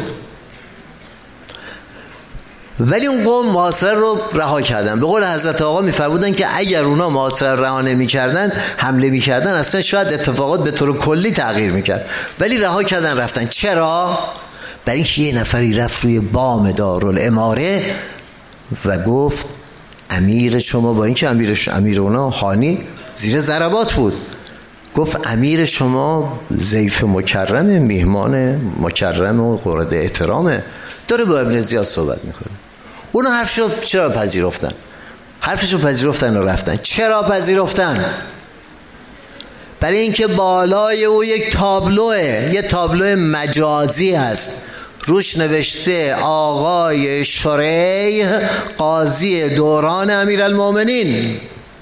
ولی اون قوم محاصره رو رها کردن. به قول حضرت آقا میفرمودن که اگر اونا محاصره رها نمی‌کردن، حمله می‌کردن، اصلا شاید اتفاقات به طور کلی تغییر می‌کرد، ولی رها کردن رفتن. چرا؟ برای اینکه یه نفری رفت روی بام دارالاماره و گفت امیر شما، با اینکه امیر اونا هانی زیر ضربات بود، گفت امیر شما ضیف مکرمه، میهمان مکرم و قرد احترامه، داره با ابن زیاد صحبت میکنه. اونا حرفشو چرا پذیرفتن؟ حرفشو پذیرفتن و رفتن. چرا پذیرفتن؟ برای اینکه بالای او یک تابلوه، یه تابلو مجازی هست، روش نوشته آقای شریح قاضی دوران امیرالمومنین.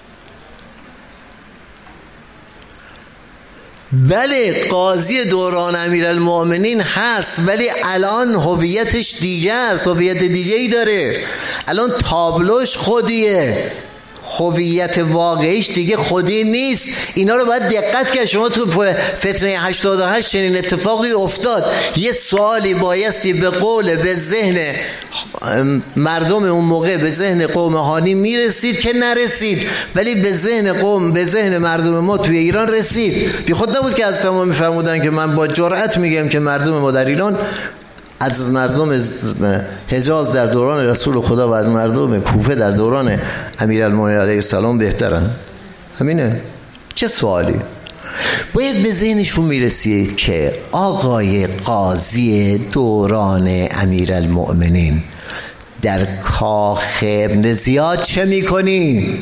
بله قاضی دوران امیرالمومنین هست، ولی الان هویتش دیگه است، هویت دیگه ای داره. الان تابلوش خودیه، هویت واقعیش دیگه خودی نیست. اینا رو باید دقت کرد. شما تو فتنه 88 چنین اتفاقی افتاد، یه سوالی بایستی به قول، به ذهن مردم اون موقع، به ذهن قوم هانی میرسید که نرسید، ولی به ذهن قوم، به ذهن مردم ما توی ایران رسید. بی خود نبود که از تمام میفرمودن که من با جرأت میگم که مردم ما در ایران از مردم حجاز در دوران رسول خدا و از مردم کوفه در دوران امیرالمومنین علیه السلام بهترن. همینه. چه سوالی؟ باید به ذهنشون میرسید که آقای قاضی دوران امیرالمومنین در کاخ ابن زیاد چه میکنی؟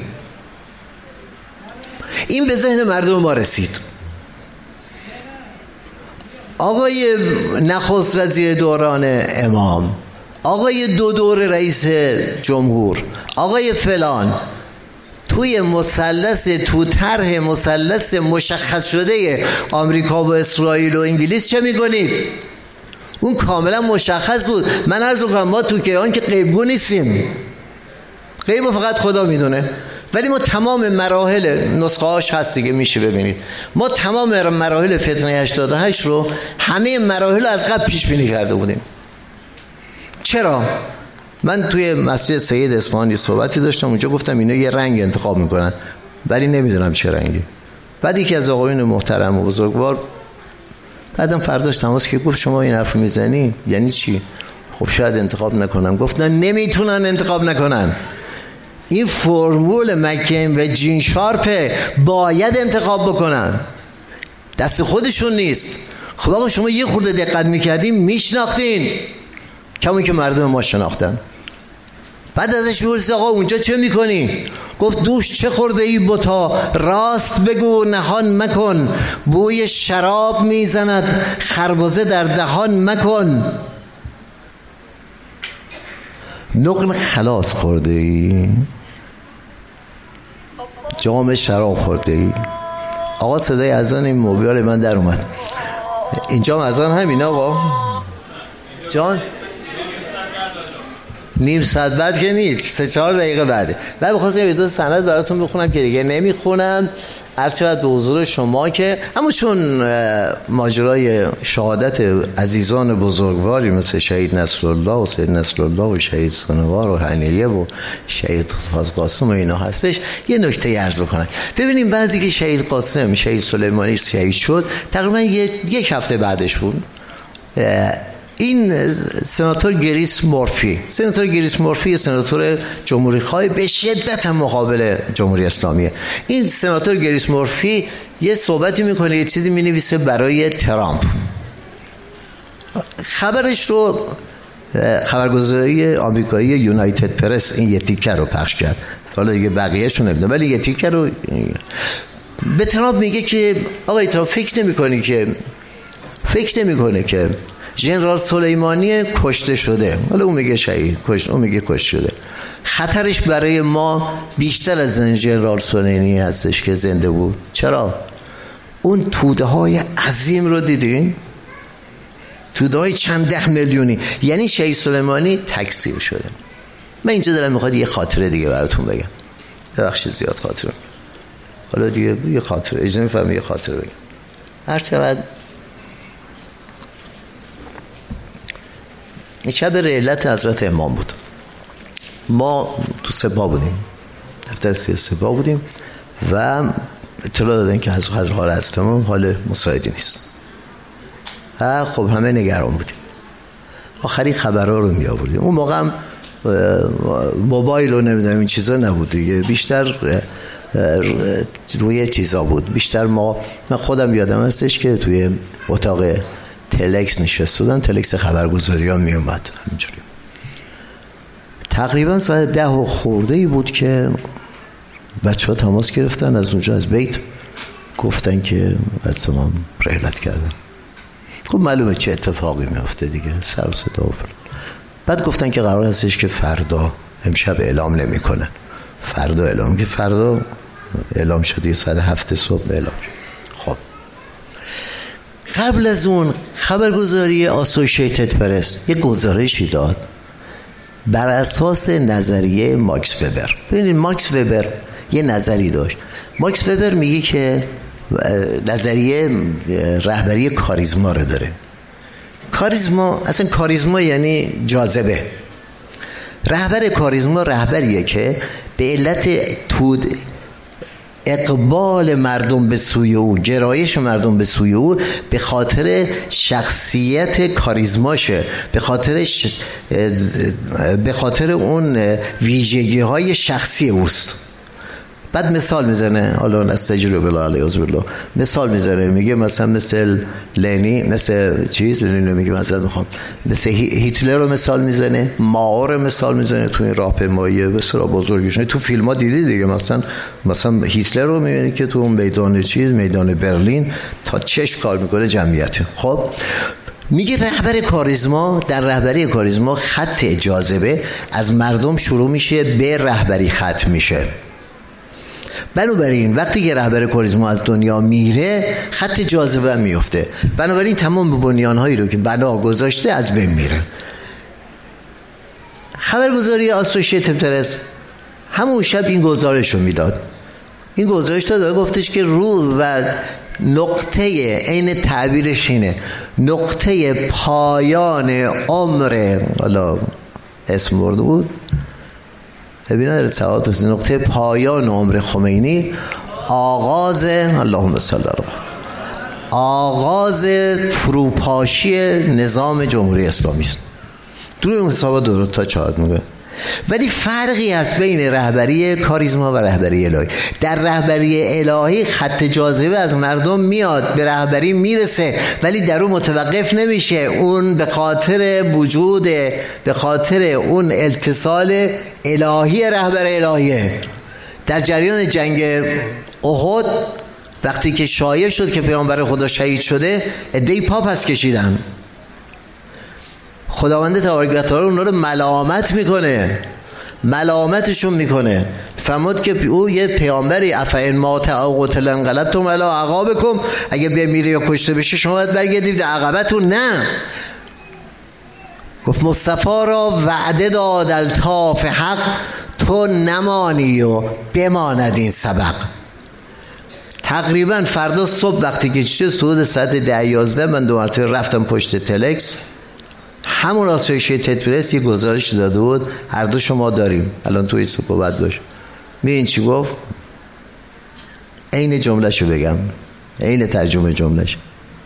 این به ذهن مردم ما رسید. آقای نخست وزیر دوران امام، آقای دو دور رئیس جمهور، آقای فلان، توی مثلث، تو طرح مثلث مشخص شده آمریکا و اسرائیل و انگلیس چه میکنید؟ اون کاملا مشخص بود. من عرض می‌کنم ما تو کیهان که غیبگو نیستیم، غیبو فقط خدا میدونه، ولی ما تمام مراحل، نسخه هاش هست دیگه میشه ببینید، ما تمام مراحل فتنه 88 رو، همه مراحل از قبل پیش بینی کرده بودیم. چرا؟ من توی مسجد سید اصفهان یه صحبتی داشتم، اونجا گفتم اینا یه رنگ انتخاب میکنن ولی نمیدونم چه رنگی. بعد یکی از آقایون محترم و بزرگوار بعدم فرداش تماس که گفت شما این حرف میزنی یعنی چی؟ خب شاید انتخاب نکنم. گفتن نمیتونن انتخاب نکنن، این فرمول مکین و جین شارپه، باید انتخاب بکنن، دست خودشون نیست. خب آقا شما یه خورده دقت میکردین میشناختین کمون که مردم ما شناختن. بعد ازش میپرسید آقا اونجا چه میکنی؟ گفت دوش چه خورده ای بتا، راست بگو نهان مکن، بوی شراب میزند خربزه در دهان مکن. نقل خلاص خورده ای؟ جام شراب خورده ای؟ آقا صدای اذان این موبایل من در اومد. اینجا مثلا همین آقا جان نیم ساعت بعد که نیست 3-4 دقیقه بعده. بعد بخواستم یه دو سند براتون بخونم که دیگه نمیخونم. عرض شود به حضور شما که همون چون ماجرای شهادت عزیزان بزرگواری مثل شهید نصرالله و سید نصرالله و شهید سنوار و حنیه و شهید قاسم و اینا هستش، یه نکته عرض بکنم. ببینیم بعضی که شهید قاسم شهید سلیمانی شهید شد تقریبا یک هفته بعدش بود. این سناتور گریس مورفی سناتور جمهوری خواه به شدت هم مقابل جمهوری اسلامیه. این سناتور گریس مورفی یه صحبتی میکنه، یه چیزی مینویسه برای ترامپ. خبرش رو خبرگزاری آمریکایی یونایتد پرس این یه تیکه رو پخش کرد، حالا دیگه بقیه‌شو نمیدونم، ولی یه تیکه رو به ترامپ میگه که آقای ترامپ فکر نمیکنه که ژنرال سلیمانی کشته شده، حالا اون میگه شهید کشته، اون میگه کشته شده، خطرش برای ما بیشتر از ژنرال سلیمانی هستش که زنده بود. چرا؟ اون توده های عظیم رو دیدین؟ توده های چند ده میلیونی، یعنی شهید سلیمانی تکثیر شده. من اینجا دارم میخواد یه خاطره دیگه براتون بگم، ببخشید زیاد خاطره، حالا دیگه یه خاطره اجازه میفهمی یه خاطره بگم. هر چقدر شب رحلت حضرت امام بود، ما تو سپاه بودیم، دفتر سپاه بودیم و اطلاع دادن که حضرت امام حال مساعدی نیست. خب همه نگران بودیم، آخری خبرها رو می آوردیم. اون موقع هم موبایل و نمیدونم این چیزا نبود دیگه، بیشتر روی چیزا بود. بیشتر من خودم یادم هستش که توی اتاق تلکس نشسته بودم، تلکس خبرگزاری ها می اومد همینجوری. تقریبا ساعت 10 خورده‌ای بود که بچه ها تماس گرفتن از اونجا، از بیت، گفتن که از تمام رحلت کردن. خب معلومه چه اتفاقی میفته دیگه، سر و صدا و فلان. بعد گفتن که قرار هستش که فردا، امشب اعلام نمی کنن، فردا اعلام، که فردا اعلام شده ساعت 7 صبح اعلام شد. خب قبل از اون خبرگزاری آسوشیتد پرس یک گزارشی داد بر اساس نظریه ماکس وبر. ببینید ماکس وبر یه نظری داشت. ماکس وبر میگه که نظریه رهبری کاریزما رو داره. کاریزما، اصلا کاریزما یعنی جاذبه. رهبر کاریزما رهبریه که به علت اقبال مردم به سوی او، گرایش مردم به سوی او، به خاطر شخصیت کاریزماشه، به خاطر اون ویژگی های شخصی اوست. بعد مثال میزنه، حالا نستجیب بالله علیه بالله، مثال میزنه، میگه مثلا مثل لنی، مثل چیز لنی رو میگه مثلا میخوام، مثل هیتلر رو مثال میزنه، مائو رو مثال میزنه. تو این راهپیمایی بسیار بزرگیشون تو فیلم ها دیدی دیگه، مثلا هیتلر رو میبینی که تو اون میدان برلین تا چشم کار میکنه جمعیت. خب میگه رهبر کاریزما، در رهبری کاریزما خط جاذبه از مردم شروع میشه به رهبری ختم میشه. بنابراین وقتی که رهبر کاریزما از دنیا میره، خط جاذبه هم میفته، بنابراین تمام بنیانهایی رو که بنا گذاشته از بین میره. خبرگزاری آسوشیتد پرس همون شب این گزارش رو میداد. این گزارش داد، گفتش که رو و نقطه، عین تعبیرش اینه، نقطه پایان عمر، حالا اسم برده بود، ببینید سعادت، نقطه پایان عمر خمینی آغاز، اللهم صل علی، آغاز فروپاشی نظام جمهوری اسلامی است. تو این حساب 2 تا 4 میگه. ولی فرقی هست بین رهبری کاریزما و رهبری الهی. در رهبری الهی خط جاذبه از مردم میاد، به رهبری میرسه، ولی در اون متوقف نمیشه. اون به خاطر وجود، به خاطر اون اتصال الهی رهبر الهیه. در جریان جنگ احد وقتی که شایع شد که پیامبر خدا شهید شده، عده‌ای پا پس کشیدن. خداوند تبارک و تعالی اونا رو ملامت میکنه. ملامتشون میکنه. فرمود که او یه پیامبری افئن مات او قتل انقلبتم علی اعقابکم، اگه بمیری یا کشته بشی شما باید برگردید عقبتون. نه، گفت مصطفی را وعده داد الطاف حق، تو نمانی و بماند این سبق. تقریبا فردا صبح وقتی که شد سعود ساعت 10-11 من 2 مرتبه رفتم پشت تلکس، همون آسایشی تدپرس یه گزارش داده بود، هر دو شما داریم الان توی صبح بعد باشه. می‌بینید چی گفت؟ عین جمله‌شو بگم، عین ترجمه جمله‌ش.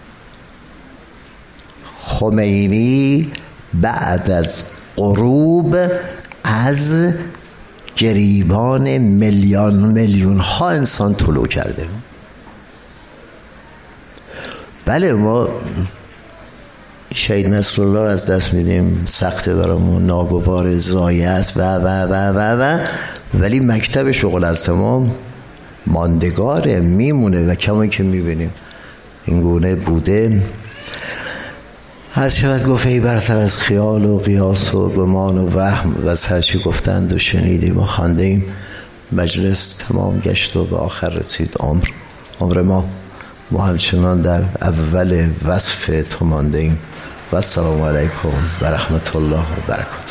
خمینی بعد از غروب از گریبان میلیون ها انسان طلوع کرده. بله ما شهید نصرالله رو از دست میدیم، سخته برامون، ناگوار، ضایع است و ولی مکتبش به قول از تمام ماندگاره، میمونه و کما که میبینیم این گونه بوده. هر شود گفت ای برتر از خیال و قیاس و گمان و وهم و از هرچی گفتند و شنیدیم و خواندیم. مجلس تمام گشت و به آخر رسید عمر ما همچنان در اول وصف تو مانده ایم. و السلام علیکم و رحمت الله و برکاته.